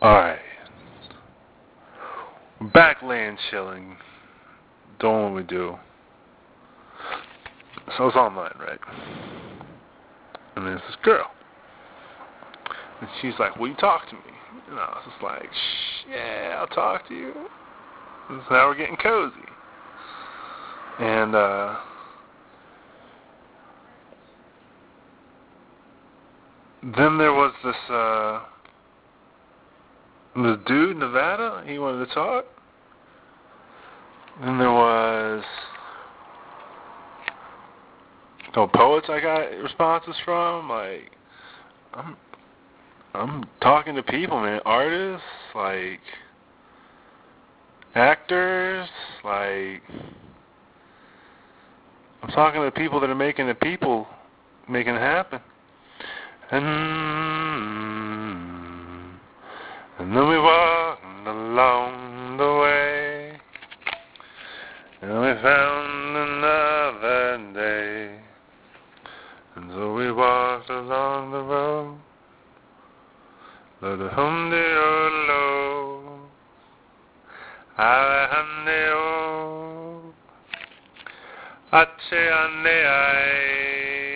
Alright. Back land chilling. Doing what we do. So it's online, right? And there's this girl. And she's like, will you talk to me? And I was just like, shh, yeah, I'll talk to you. And so now we're getting cozy. And, then there was this dude, Nevada, he wanted to talk. Then there was poets I got responses from. Like, I'm talking to people, man. Artists, like, actors, like, I'm talking to people that are making it happen. And then we walked along the way, and we found another day. And so we walked along the road, Alhamdulillah, Alhamdulillah, Ache ane ai.